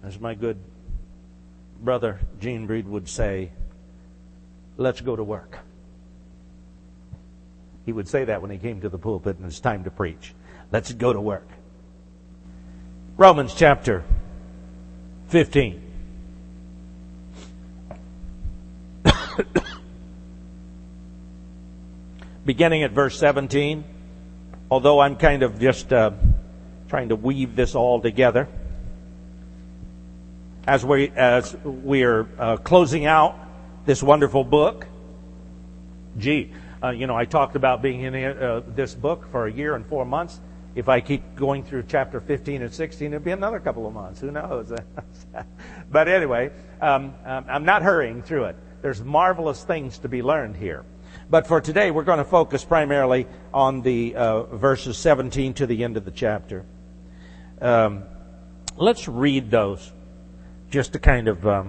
As my good brother Gene Breed would say, let's go to work. He would say that when he came to the pulpit and it's time to preach. Let's go to work. Romans chapter 15. Beginning at verse 17. Although I'm kind of just trying to weave this all together. As we're closing out this wonderful book. I talked about being in this book for a year and 4 months. If I keep going through chapter 15 and 16, it'll be another couple of months. Who knows? But anyway, I'm not hurrying through it. There's marvelous things to be learned here. But for today, we're going to focus primarily on the verses 17 to the end of the chapter. Let's read those just to kind of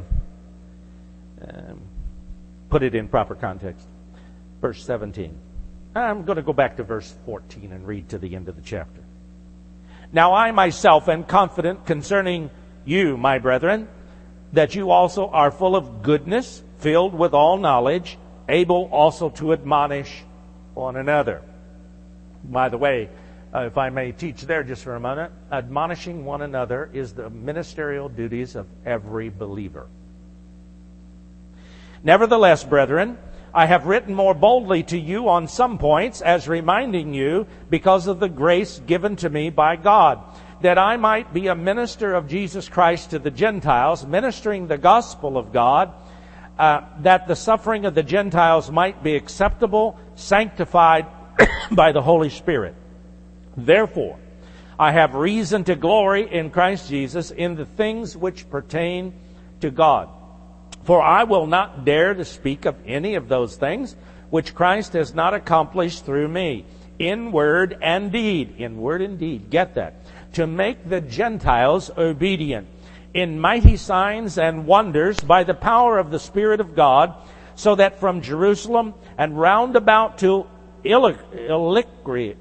put it in proper context. Verse 17. I'm going to go back to verse 14 and read to the end of the chapter. Now I myself am confident concerning you, my brethren, that you also are full of goodness, filled with all knowledge, able also to admonish one another. By the way, if I may teach there just for a moment, admonishing one another is the ministerial duties of every believer. Nevertheless, brethren, I have written more boldly to you on some points, as reminding you, because of the grace given to me by God, that I might be a minister of Jesus Christ to the Gentiles, ministering the gospel of God, that the suffering of the Gentiles might be acceptable, sanctified by the Holy Spirit. Therefore, I have reason to glory in Christ Jesus in the things which pertain to God. For I will not dare to speak of any of those things which Christ has not accomplished through me, in word and deed. In word and deed. Get that. To make the Gentiles obedient, in mighty signs and wonders by the power of the Spirit of God, so that from Jerusalem and round about to Illyricum,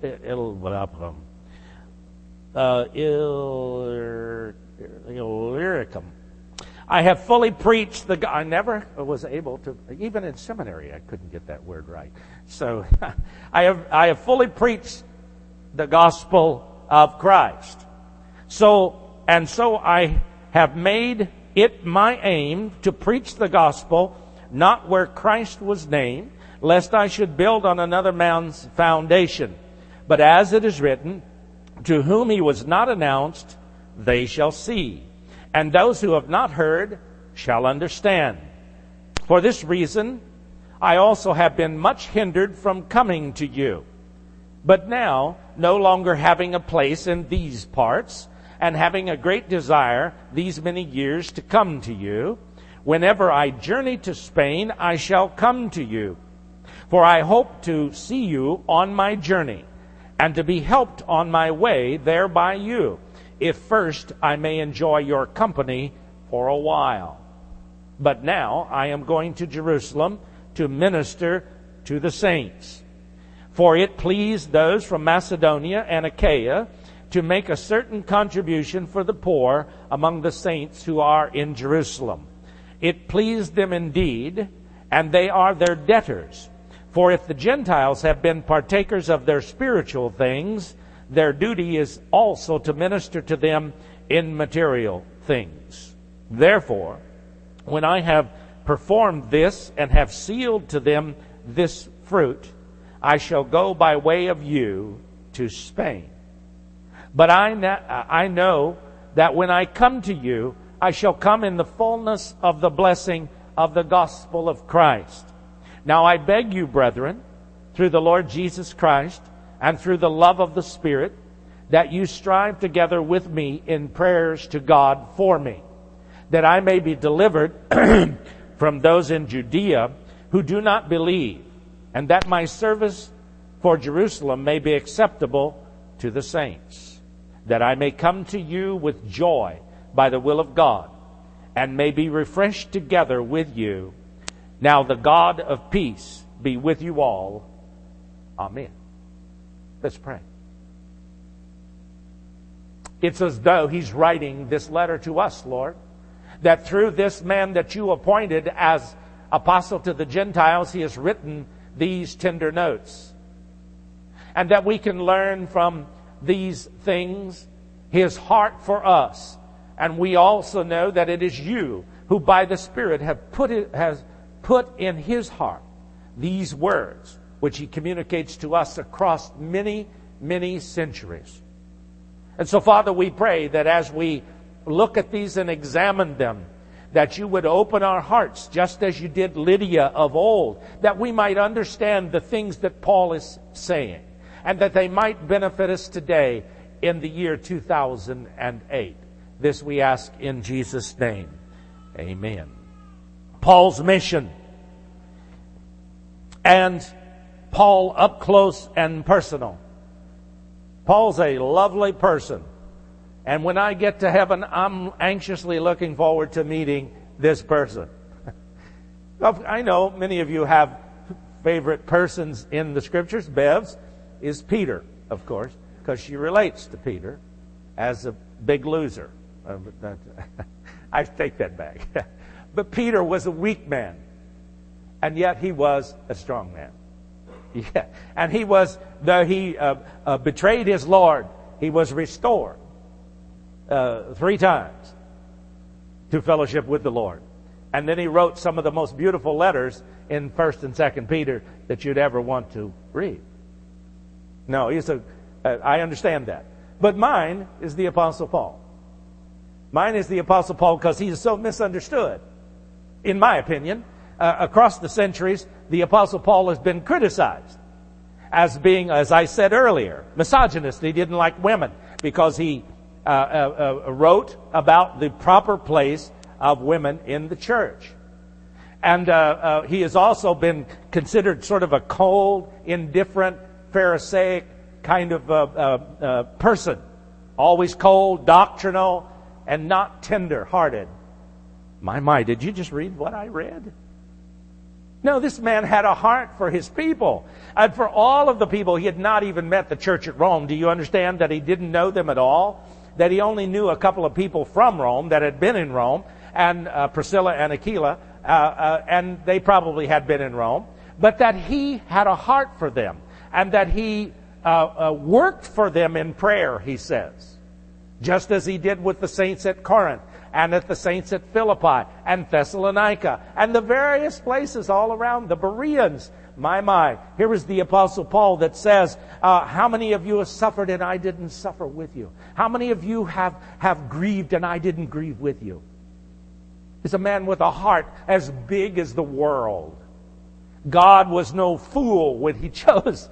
I have fully preached I never was able to, even in seminary, I couldn't get that word right. So I have fully preached the gospel of Christ. So I have made it my aim to preach the gospel, not where Christ was named, lest I should build on another man's foundation. But as it is written, to whom he was not announced, they shall see. And those who have not heard shall understand. For this reason, I also have been much hindered from coming to you. But now, no longer having a place in these parts, and having a great desire these many years to come to you, whenever I journey to Spain, I shall come to you. For I hope to see you on my journey, and to be helped on my way there by you, if first I may enjoy your company for a while. But now I am going to Jerusalem to minister to the saints. For it pleased those from Macedonia and Achaia to make a certain contribution for the poor among the saints who are in Jerusalem. It pleased them indeed, and they are their debtors. For if the Gentiles have been partakers of their spiritual things, their duty is also to minister to them in material things. Therefore, when I have performed this and have sealed to them this fruit, I shall go by way of you to Spain. But I know that when I come to you, I shall come in the fullness of the blessing of the gospel of Christ. Now I beg you, brethren, through the Lord Jesus Christ, and through the love of the Spirit, that you strive together with me in prayers to God for me, that I may be delivered from those in Judea who do not believe, and that my service for Jerusalem may be acceptable to the saints, that I may come to you with joy by the will of God, and may be refreshed together with you. Now the God of peace be with you all. Amen. Let's pray. It's as though he's writing this letter to us, Lord, that through this man that you appointed as apostle to the Gentiles, he has written these tender notes. And that we can learn from these things his heart for us. And we also know that it is you who by the Spirit has put in his heart these words, which he communicates to us across many, many centuries. And so, Father, we pray that as we look at these and examine them, that you would open our hearts, just as you did Lydia of old, that we might understand the things that Paul is saying, and that they might benefit us today in the year 2008. This we ask in Jesus' name. Amen. Paul's mission. And Paul up close and personal. Paul's a lovely person. And when I get to heaven, I'm anxiously looking forward to meeting this person. I know many of you have favorite persons in the Scriptures. Bev's is Peter, of course, because she relates to Peter as a big loser. I take that back. But Peter was a weak man, and yet he was a strong man. Yeah. And he was, though he betrayed his Lord, he was restored 3 times to fellowship with the Lord. And then he wrote some of the most beautiful letters in 1st and 2nd Peter that you'd ever want to read. No, I understand that. But mine is the Apostle Paul. Mine is the Apostle Paul because he is so misunderstood. In my opinion, across the centuries, the Apostle Paul has been criticized as being, as I said earlier, misogynist. He didn't like women because he wrote about the proper place of women in the church. And he has also been considered sort of a cold, indifferent, Pharisaic kind of person. Always cold, doctrinal, and not tender-hearted. My, did you just read what I read? No, this man had a heart for his people. And for all of the people, he had not even met the church at Rome. Do you understand that he didn't know them at all? That he only knew a couple of people from Rome that had been in Rome, and Priscilla and Aquila, and they probably had been in Rome. But that he had a heart for them, and that he worked for them in prayer, he says. Just as he did with the saints at Corinth, and at the saints at Philippi, and Thessalonica, and the various places all around, the Bereans. My. Here is the Apostle Paul that says, how many of you have suffered and I didn't suffer with you? How many of you have grieved and I didn't grieve with you? He's a man with a heart as big as the world. God was no fool when he chose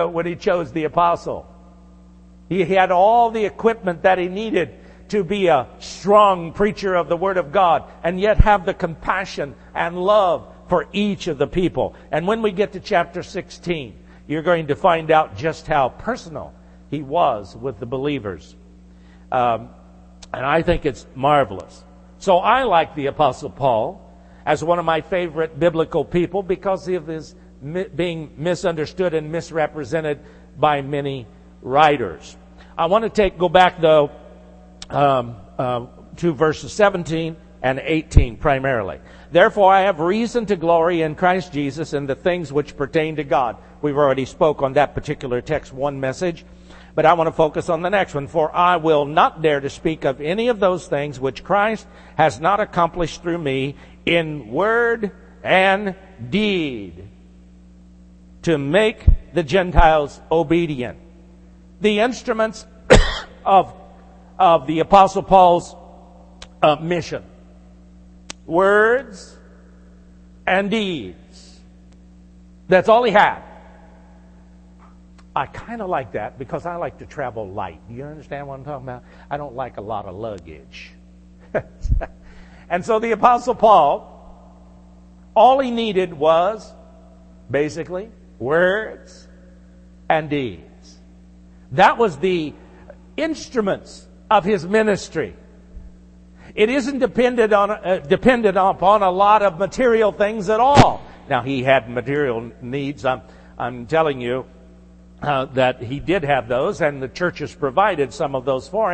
the apostle. He had all the equipment that he needed to be a strong preacher of the Word of God, and yet have the compassion and love for each of the people. And when we get to chapter 16, you're going to find out just how personal he was with the believers. And I think it's marvelous. So I like the Apostle Paul as one of my favorite biblical people because of his being misunderstood and misrepresented by many writers. I want to go back though to verses 17 and 18 primarily. Therefore I have reason to glory in Christ Jesus in the things which pertain to God. We've already spoke on that particular text, one message, but I want to focus on the next one. For I will not dare to speak of any of those things which Christ has not accomplished through me in word and deed to make the Gentiles obedient. The instruments of the Apostle Paul's mission. Words and deeds. That's all he had. I kind of like that because I like to travel light. Do you understand what I'm talking about? I don't like a lot of luggage. And so the Apostle Paul, all he needed was basically words and deeds. That was the instruments of his ministry. It isn't dependent upon a lot of material things at all. Now, he had material needs. I'm telling you that he did have those, and the church has provided some of those for him.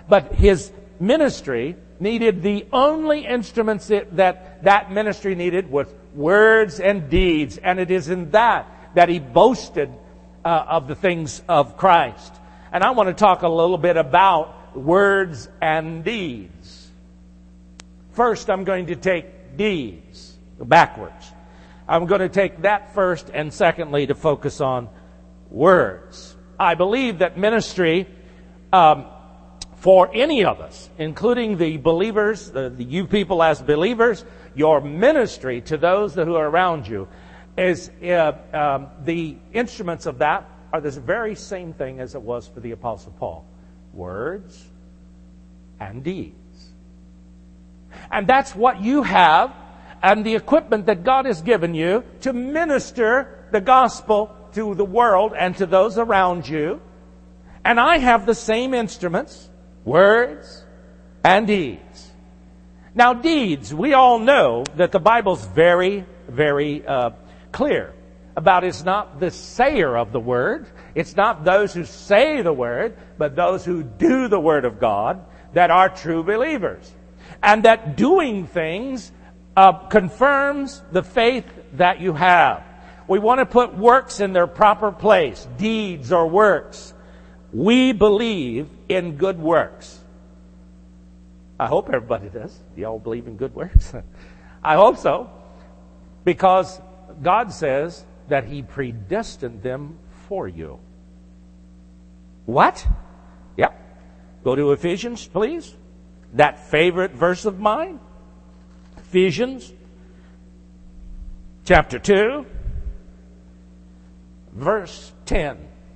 But his ministry needed the only instruments that ministry needed was words and deeds. And it is in that he boasted of the things of Christ. And I want to talk a little bit about words and deeds. First, I'm going to take deeds backwards. I'm going to take that first, and secondly, to focus on words. I believe that ministry, for any of us, including the believers, you people as believers, your ministry to those who are around you, is the instruments of that are the very same thing as it was for the Apostle Paul. Words and deeds. And that's what you have, and the equipment that God has given you to minister the gospel to the world and to those around you. And I have the same instruments, words and deeds. Now, deeds, we all know that the Bible's very, very clear about it's not the sayer of the word. It's not those who say the word, but those who do the word of God that are true believers. And that doing things confirms the faith that you have. We want to put works in their proper place, deeds or works. We believe in good works. I hope everybody does. Do y'all believe in good works? I hope so. Because God says that He predestined them for you. What? Yep. Go to Ephesians, please. That favorite verse of mine. Ephesians chapter 2, verse 10.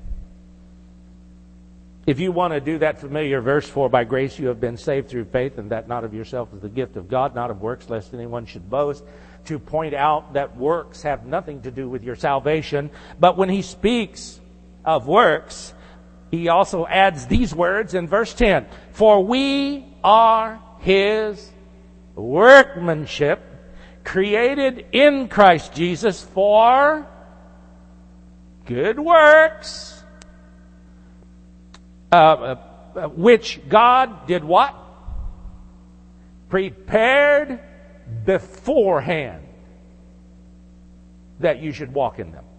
If you want to do that familiar verse, for by grace you have been saved through faith, and that not of yourself is the gift of God, not of works, lest anyone should boast, to point out that works have nothing to do with your salvation. But when he speaks of works, he also adds these words in verse 10. For we are His workmanship, created in Christ Jesus for good works, which God did what? Prepared beforehand that you should walk in them.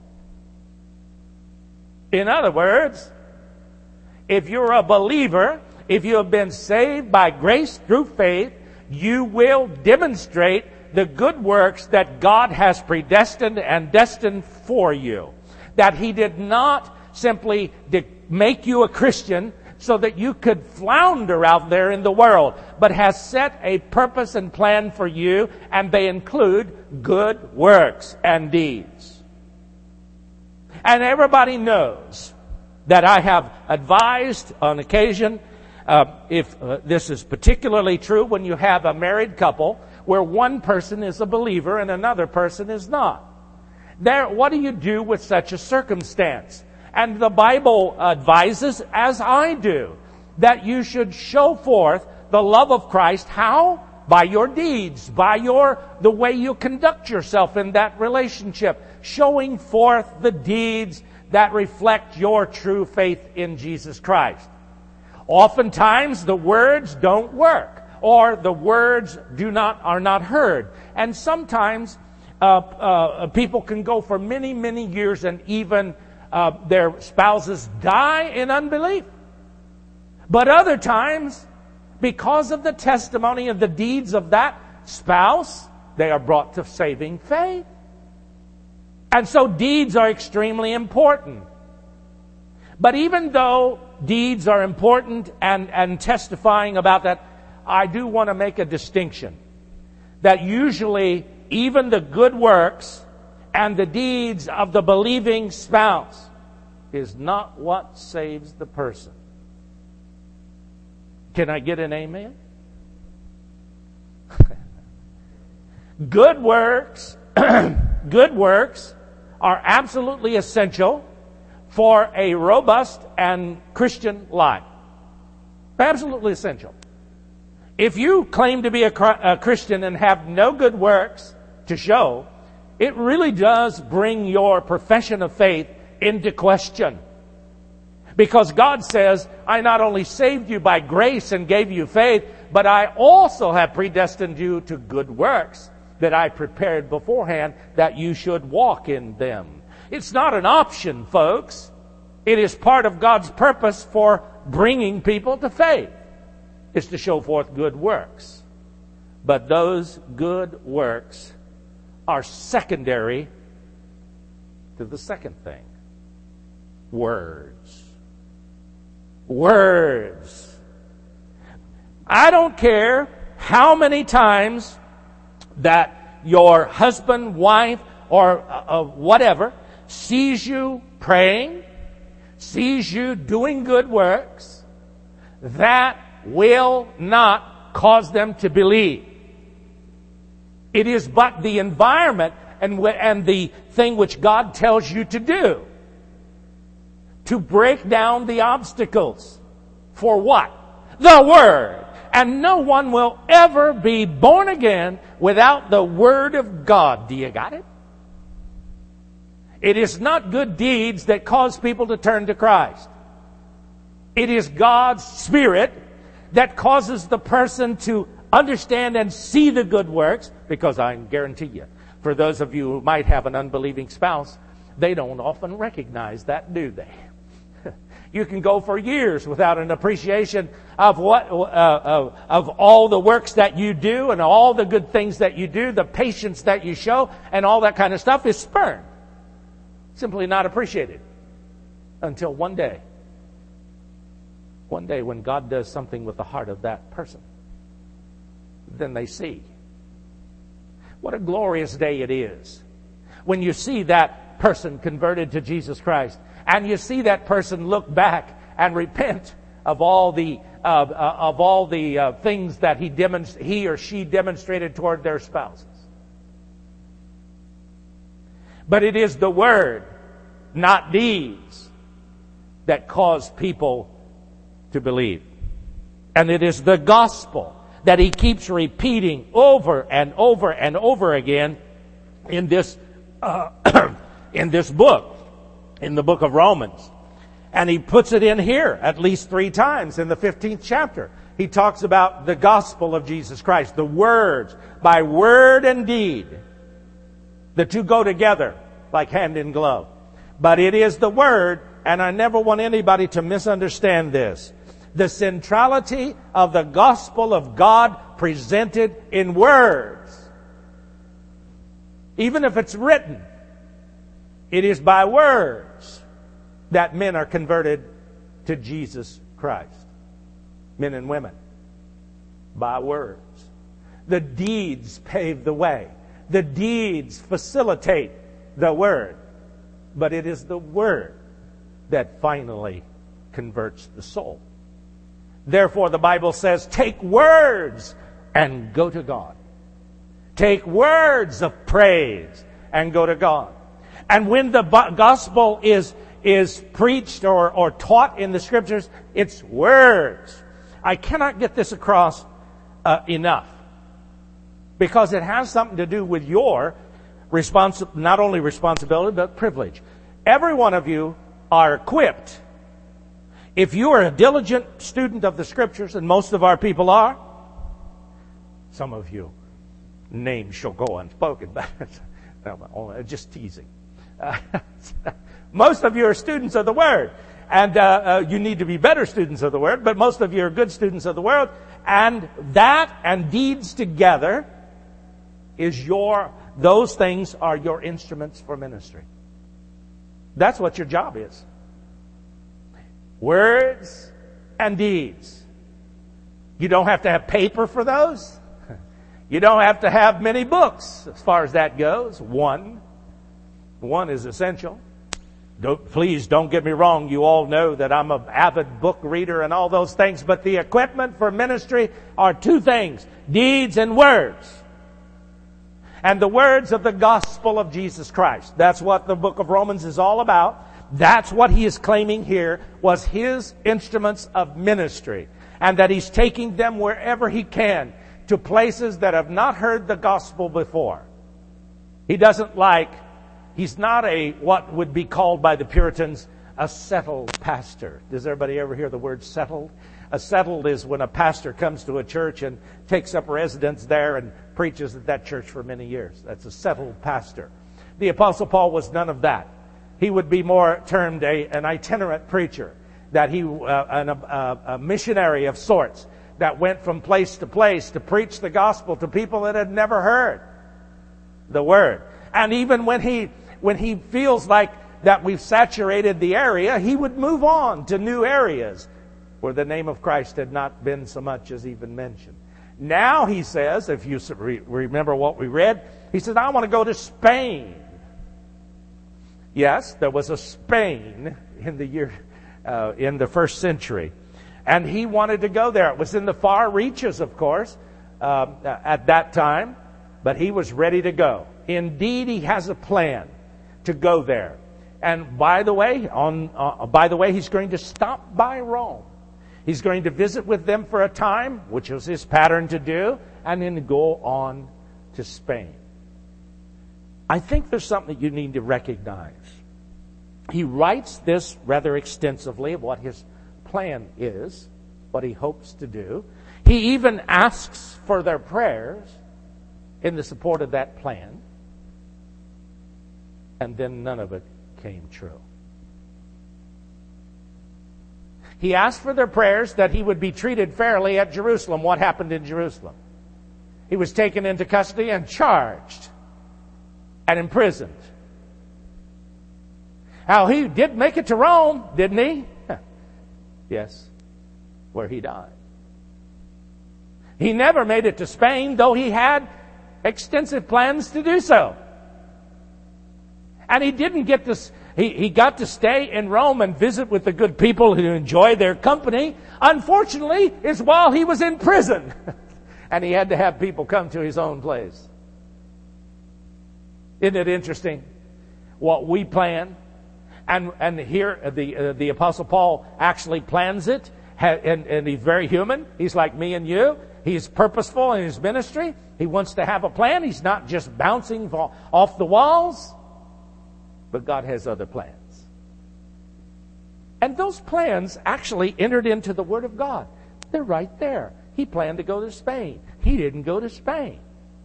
In other words, if you're a believer, if you have been saved by grace through faith, you will demonstrate the good works that God has predestined and destined for you. That He did not simply make you a Christian so that you could flounder out there in the world, but has set a purpose and plan for you, and they include good works and deeds. And everybody knows that I have advised on occasion, if this is particularly true when you have a married couple where one person is a believer and another person is not. What do you do with such a circumstance? And the Bible advises, as I do, that you should show forth the love of Christ. How? By your deeds, by the way you conduct yourself in that relationship, showing forth the deeds that reflect your true faith in Jesus Christ. Oftentimes the words don't work, or the words are not heard. And sometimes people can go for many, many years and even their spouses die in unbelief. But other times, because of the testimony of the deeds of that spouse, they are brought to saving faith. And so deeds are extremely important. But even though deeds are important and testifying about that, I do want to make a distinction. That usually even the good works and the deeds of the believing spouse is not what saves the person. Can I get an amen? Good works are absolutely essential for a robust and Christian life. Absolutely essential. If you claim to be a Christian and have no good works to show, it really does bring your profession of faith into question. Because God says, I not only saved you by grace and gave you faith, but I also have predestined you to good works that I prepared beforehand that you should walk in them. It's not an option, folks. It is part of God's purpose for bringing people to faith. It's to show forth good works. But those good works are secondary to the second thing. Words. Words. I don't care how many times that your husband, wife, or whatever sees you praying, sees you doing good works, that will not cause them to believe. It is but the environment and the thing which God tells you to do. To break down the obstacles. For what? The Word. And no one will ever be born again without the Word of God. Do you got it? It is not good deeds that cause people to turn to Christ. It is God's Spirit that causes the person to understand and see the good works, because I guarantee you, for those of you who might have an unbelieving spouse, they don't often recognize that, do they? You can go for years without an appreciation of of all the works that you do and all the good things that you do, the patience that you show, and all that kind of stuff is spurned. Simply not appreciated. Until one day when God does something with the heart of that person, then they see. What a glorious day it is when you see that person converted to Jesus Christ, and you see that person look back and repent of all the things that he or she demonstrated toward their spouses. But it is the Word, not deeds, that cause people to believe. And it is the gospel that he keeps repeating over and over and over again in this in this book, in the book of Romans. And he puts it in here at least 3 times in the 15th chapter. He talks about the gospel of Jesus Christ, the words, by word and deed. The two go together like hand in glove. But it is the Word, and I never want anybody to misunderstand this. The centrality of the gospel of God presented in words. Even if it's written, it is by words that men are converted to Jesus Christ. Men and women. By words. The deeds pave the way. The deeds facilitate the Word. But it is the Word that finally converts the soul. Therefore, the Bible says, take words and go to God. Take words of praise and go to God. And when the gospel is preached or taught in the Scriptures, it's words. I cannot get this across enough, because it has something to do with your not only responsibility, but privilege. Every one of you are equipped. If you are a diligent student of the Scriptures, and most of our people are, some of you names shall go unspoken, but no, just teasing. Most of you are students of the Word, and you need to be better students of the Word, but most of you are good students of the Word, and that and deeds together those things are your instruments for ministry. That's what your job is. Words and deeds. You don't have to have paper for those. You don't have to have many books as far as that goes. One is essential. Please don't get me wrong. You all know that I'm an avid book reader and all those things. But the equipment for ministry are 2 things. Deeds and words. And the words of the gospel of Jesus Christ. That's what the book of Romans is all about. That's what he is claiming here was his instruments of ministry. And that he's taking them wherever he can to places that have not heard the gospel before. He's not what would be called by the Puritans a settled pastor. Does everybody ever hear the word settled? A settled is when a pastor comes to a church and takes up residence there and preaches at that church for many years. That's a settled pastor. The Apostle Paul was none of that. He would be more termed an itinerant preacher, that a missionary of sorts that went from place to place to preach the gospel to people that had never heard the word. And even when he feels like that we've saturated the area, he would move on to new areas where the name of Christ had not been so much as even mentioned. Now he says, if you remember what we read, he says, I want to go to Spain. Yes, there was a Spain in the first century. And he wanted to go there. It was in the far reaches, of course, at that time. But he was ready to go. Indeed, he has a plan to go there. And by the way, he's going to stop by Rome. He's going to visit with them for a time, which was his pattern to do, and then go on to Spain. I think there's something that you need to recognize. He writes this rather extensively of what his plan is, what he hopes to do. He even asks for their prayers in the support of that plan. And then none of it came true. He asked for their prayers that he would be treated fairly at Jerusalem. What happened in Jerusalem? He was taken into custody and charged and imprisoned. Now, he did make it to Rome, didn't he? Yes, where he died. He never made it to Spain, though he had extensive plans to do so. And he didn't get this. He got to stay in Rome and visit with the good people who enjoy their company. Unfortunately, it's while he was in prison. And he had to have people come to his own place. Isn't it interesting what we plan? And here the Apostle Paul actually plans it. And he's very human. He's like me and you. He's purposeful in his ministry. He wants to have a plan. He's not just bouncing off the walls. But God has other plans. And those plans actually entered into the Word of God. They're right there. He planned to go to Spain. He didn't go to Spain.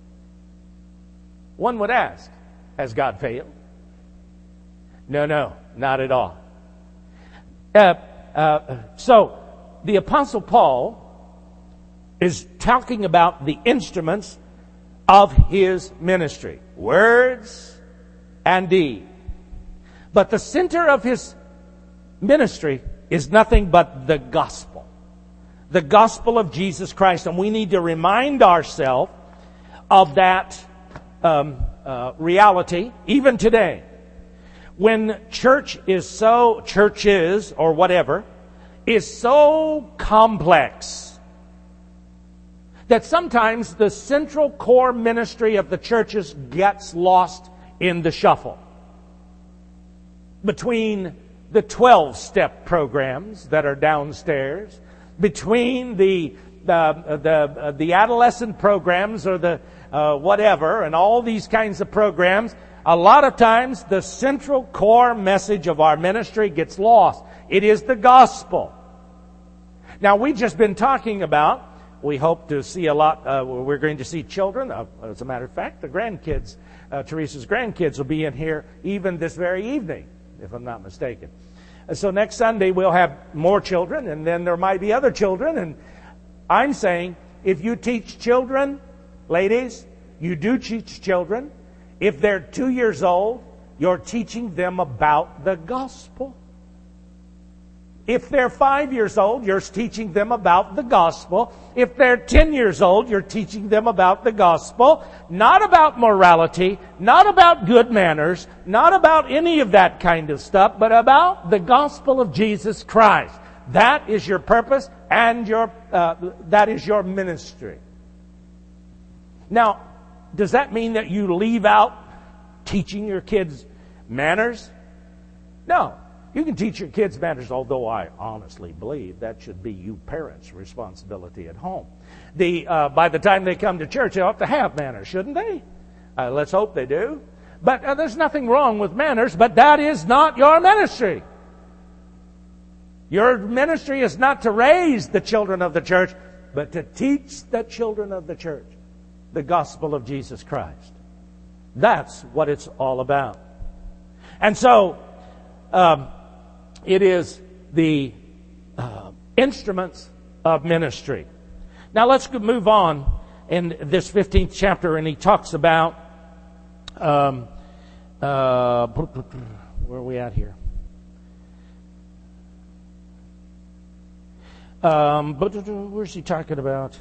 One would ask, has God failed? No, not at all. So, the Apostle Paul is talking about the instruments of his ministry. Words and deed. But the center of his ministry is nothing but the gospel. The gospel of Jesus Christ. And we need to remind ourselves of that reality even today. When churches or whatever is so complex that sometimes the central core ministry of the churches gets lost in the shuffle. Between the 12-step programs that are downstairs, between the adolescent programs or the whatever, and all these kinds of programs, a lot of times the central core message of our ministry gets lost. It is the gospel. Now, we've just been talking about, we hope to see a lot, we're going to see children. As a matter of fact, the grandkids, Teresa's grandkids will be in here even this very evening, if I'm not mistaken. So next Sunday we'll have more children, and then there might be other children. And I'm saying, if you teach children, ladies, you do teach children. If they're 2 years old, you're teaching them about the gospel. If they're 5 years old, you're teaching them about the gospel. If they're 10 years old, you're teaching them about the gospel. Not about morality, not about good manners, not about any of that kind of stuff, but about the gospel of Jesus Christ. That is your purpose and that is your ministry. Now, does that mean that you leave out teaching your kids manners? No. You can teach your kids manners, although I honestly believe that should be you parents' responsibility at home. By the time they come to church, they ought to have manners, shouldn't they? Let's hope they do. But there's nothing wrong with manners, but that is not your ministry. Your ministry is not to raise the children of the church, but to teach the children of the church the gospel of Jesus Christ. That's what it's all about. And so, it is the instruments of ministry. Now let's move on in this 15th chapter, and he talks about where are we at here? Where's he talking about?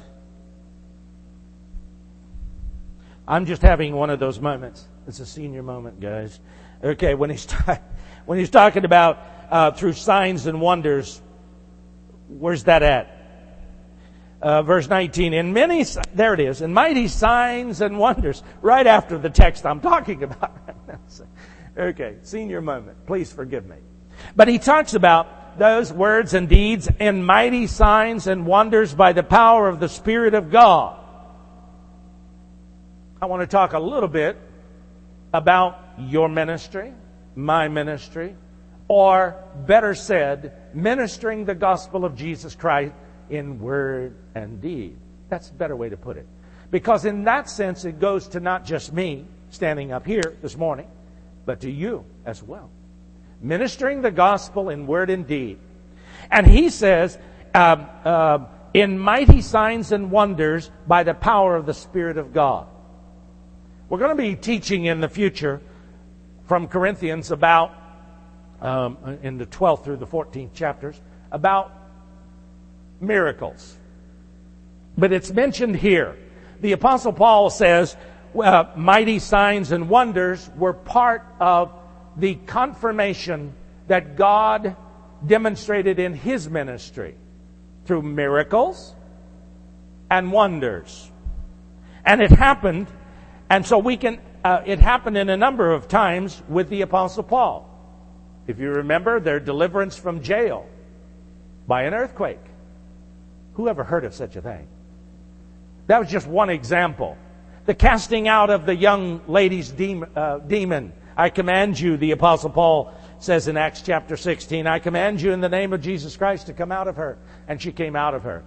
I'm just having one of those moments. It's a senior moment, guys. Okay, when he's talking about through signs and wonders, where's that at? Verse 19. There it is. In mighty signs and wonders, right after the text I'm talking about. Okay, senior moment. Please forgive me. But he talks about those words and deeds in mighty signs and wonders by the power of the Spirit of God. I want to talk a little bit about your ministry, my ministry, or better said, ministering the gospel of Jesus Christ in word and deed. That's a better way to put it. Because in that sense, it goes to not just me standing up here this morning, but to you as well. Ministering the gospel in word and deed. And he says, in mighty signs and wonders by the power of the Spirit of God. We're going to be teaching in the future from Corinthians about, in the 12th through the 14th chapters, about miracles. But it's mentioned here. The Apostle Paul says, mighty signs and wonders were part of the confirmation that God demonstrated in His ministry through miracles and wonders. And it happened, and so we can, it happened in a number of times with the Apostle Paul. If you remember, their deliverance from jail by an earthquake. Who ever heard of such a thing? That was just one example. The casting out of the young lady's demon. I command you, the Apostle Paul says in Acts chapter 16, I command you in the name of Jesus Christ to come out of her. And she came out of her.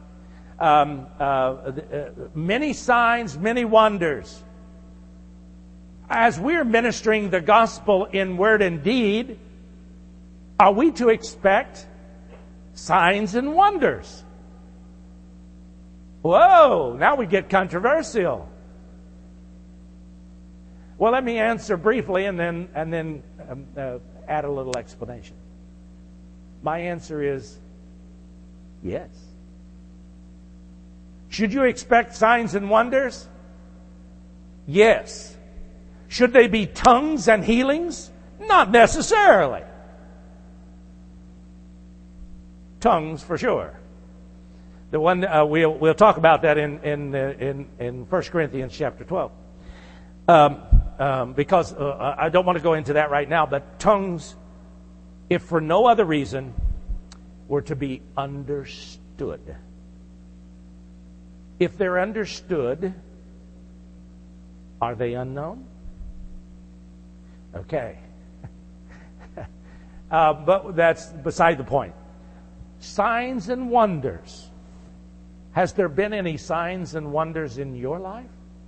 Many signs, many wonders. As we're ministering the gospel in word and deed, are we to expect signs and wonders? Whoa, now we get controversial. Well, let me answer briefly and then add a little explanation. My answer is yes. Should you expect signs and wonders? Yes. Should they be tongues and healings? Not necessarily. Tongues for sure. The one we'll talk about that in 1 Corinthians chapter 12. Because I don't want to go into that right now, but tongues, if for no other reason, were to be understood. If they're understood, are they unknown? Okay. But that's beside the point. Signs and wonders. Has there been any signs and wonders in your life?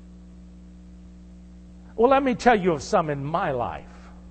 Well, let me tell you of some in my life.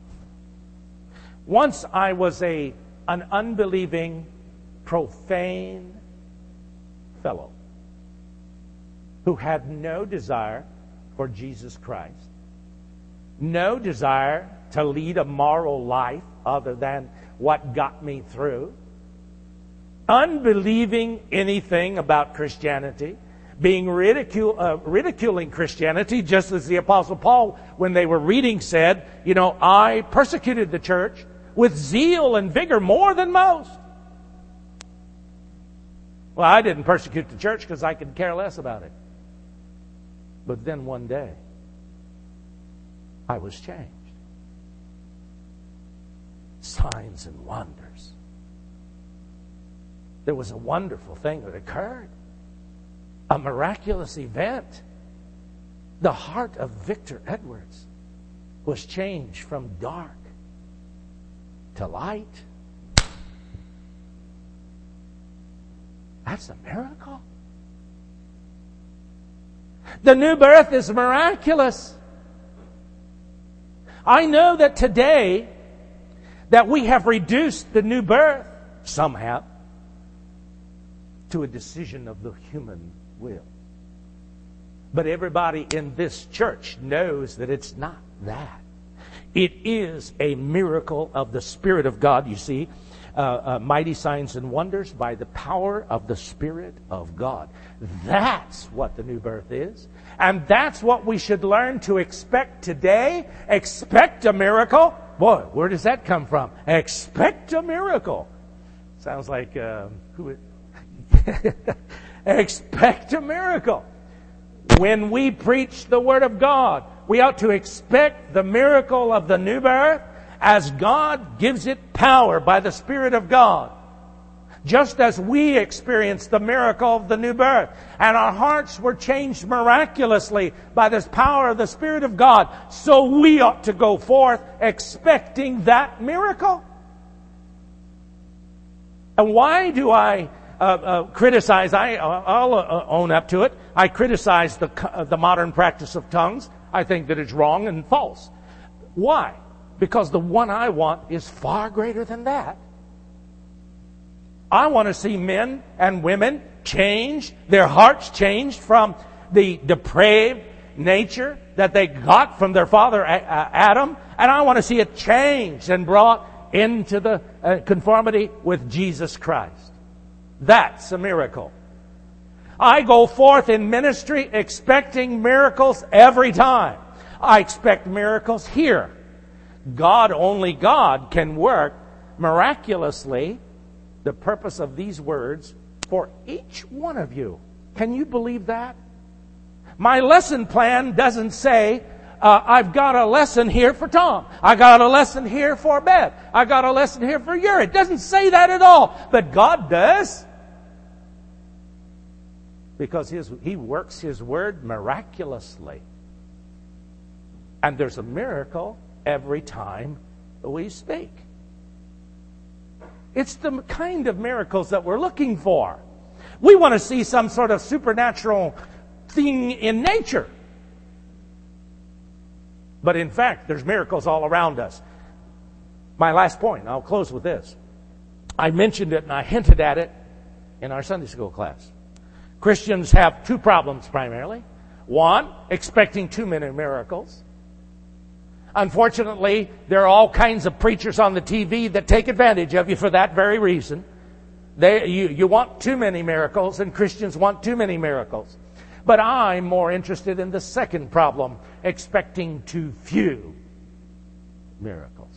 Once I was an unbelieving, profane fellow who had no desire for Jesus Christ, no desire to lead a moral life other than what got me through, unbelieving anything about Christianity, being ridiculing Christianity, just as the Apostle Paul, when they were reading, said, I persecuted the church with zeal and vigor more than most. Well, I didn't persecute the church because I could care less about it. But then one day, I was changed. Signs and wonders. There was a wonderful thing that occurred. A miraculous event. The heart of Victor Edwards was changed from dark to light. That's a miracle. The new birth is miraculous. I know that today that we have reduced the new birth, some have, to a decision of the human will. But everybody in this church knows that it's not that. It is a miracle of the Spirit of God, you see. Mighty signs and wonders by the power of the Spirit of God. That's what the new birth is. And that's what we should learn to expect today. Expect a miracle. Boy, where does that come from? Expect a miracle. Sounds like, expect a miracle. When we preach the Word of God, we ought to expect the miracle of the new birth as God gives it power by the Spirit of God. Just as we experienced the miracle of the new birth, and our hearts were changed miraculously by this power of the Spirit of God, so we ought to go forth expecting that miracle. And why do I criticize? I'll own up to it. I criticize the modern practice of tongues. I think that it's wrong and false. Why? Because the one I want is far greater than that. I want to see men and women change, their hearts changed from the depraved nature that they got from their father Adam, and I want to see it changed and brought into the conformity with Jesus Christ. That's a miracle. I go forth in ministry expecting miracles every time. I expect miracles here. Only God can work miraculously the purpose of these words for each one of you. Can you believe that? My lesson plan doesn't say, I've got a lesson here for Tom. I got a lesson here for Beth. I got a lesson here for Yuri. It doesn't say that at all. But God does. Because He works His Word miraculously. And there's a miracle every time we speak. It's the kind of miracles that we're looking for. We want to see some sort of supernatural thing in nature. But in fact, there's miracles all around us. My last point, I'll close with this. I mentioned it and I hinted at it in our Sunday school class. Christians have two problems primarily. One, expecting too many miracles. Unfortunately, there are all kinds of preachers on the TV that take advantage of you for that very reason. You want too many miracles, and Christians want too many miracles. But I'm more interested in the second problem, expecting too few miracles.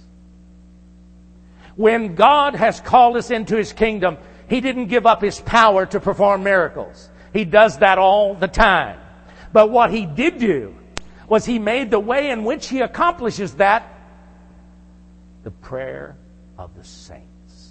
When God has called us into His kingdom, He didn't give up His power to perform miracles. He does that all the time. But what He did do was He made the way in which He accomplishes that the prayer of the saints.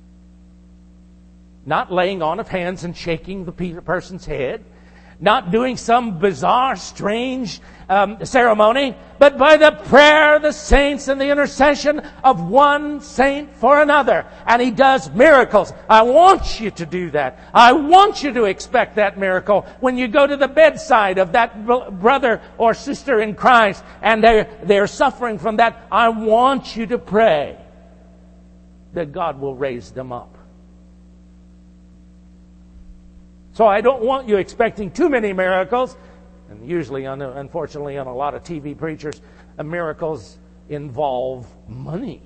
Not laying on of hands and shaking the person's head. Not doing some bizarre, strange ceremony, but by the prayer of the saints and the intercession of one saint for another. And He does miracles. I want you to do that. I want you to expect that miracle when you go to the bedside of that brother or sister in Christ and they're suffering from that. I want you to pray that God will raise them up. So I don't want you expecting too many miracles. And usually, unfortunately, on a lot of TV preachers, miracles involve money.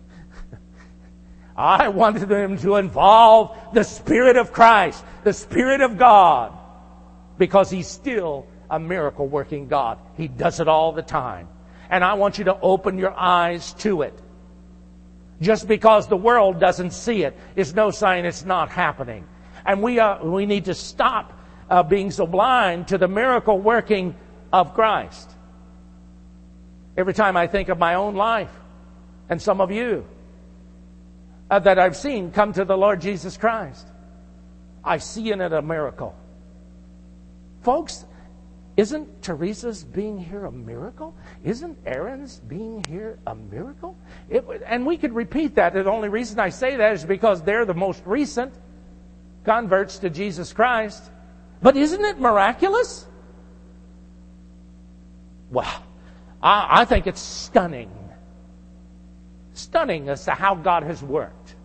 I wanted them to involve the Spirit of Christ, the Spirit of God, because He's still a miracle-working God. He does it all the time. And I want you to open your eyes to it. Just because the world doesn't see it is no sign it's not happening. And we need to stop being so blind to the miracle working of Christ. Every time I think of my own life and some of you that I've seen come to the Lord Jesus Christ, I see in it a miracle. Folks, isn't Teresa's being here a miracle? Isn't Aaron's being here a miracle? And we could repeat that. The only reason I say that is because they're the most recent. converts to Jesus Christ. But isn't it miraculous? Well, I think it's stunning. Stunning as to how God has worked.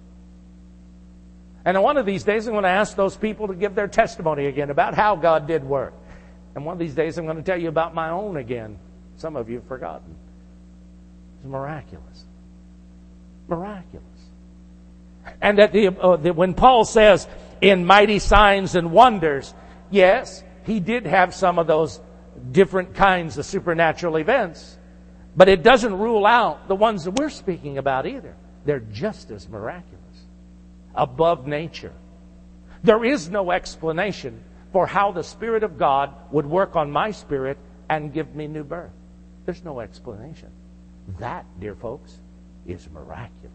And one of these days I'm going to ask those people to give their testimony again about how God did work. And one of these days I'm going to tell you about my own again. Some of you have forgotten. It's miraculous. Miraculous. And that when Paul says, in mighty signs and wonders, yes, he did have some of those different kinds of supernatural events. But it doesn't rule out the ones that we're speaking about either. They're just as miraculous. Above nature. There is no explanation for how the Spirit of God would work on my spirit and give me new birth. There's no explanation. That, dear folks, is miraculous.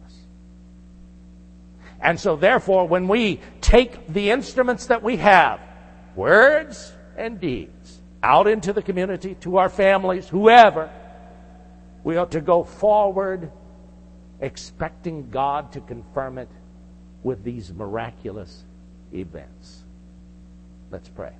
And so therefore, when we take the instruments that we have, words and deeds, out into the community, to our families, whoever, we ought to go forward expecting God to confirm it with these miraculous events. Let's pray.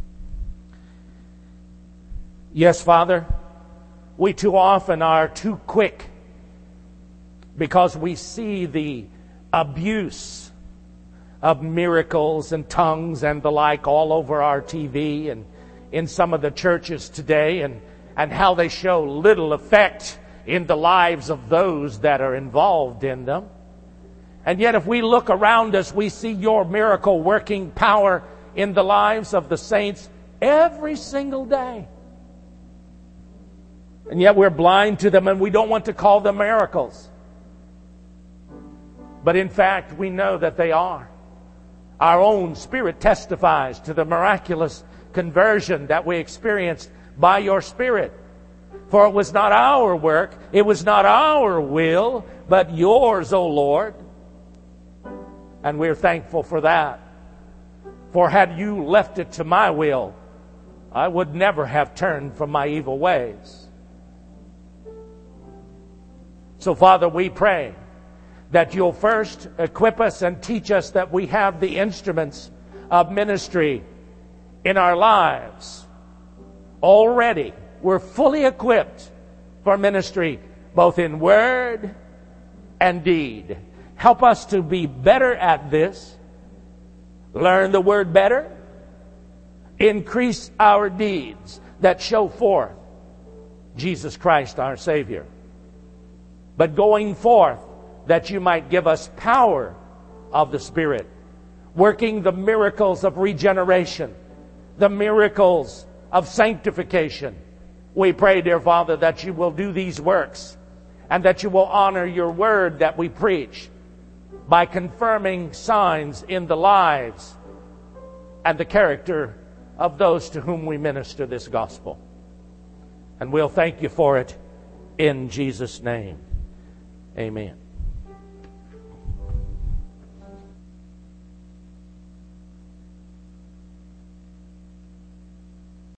Yes, Father, we too often are too quick because we see the abuse of miracles and tongues and the like all over our TV and in some of the churches today, and how they show little effect in the lives of those that are involved in them. And yet if we look around us, we see your miracle working power in the lives of the saints every single day. And yet we're blind to them and we don't want to call them miracles. But in fact, we know that they are. Our own spirit testifies to the miraculous conversion that we experienced by your Spirit. For it was not our work, it was not our will, but yours, O Lord. And we're thankful for that. For had you left it to my will, I would never have turned from my evil ways. So, Father, we pray that you'll first equip us and teach us that we have the instruments of ministry in our lives. Already, we're fully equipped for ministry, both in word and deed. Help us to be better at this, learn the word better, increase our deeds that show forth Jesus Christ our Savior. But going forth, that you might give us power of the Spirit, working the miracles of regeneration, the miracles of sanctification. We pray, dear Father, that you will do these works and that you will honor your word that we preach by confirming signs in the lives and the character of those to whom we minister this gospel. And we'll thank you for it in Jesus' name. Amen.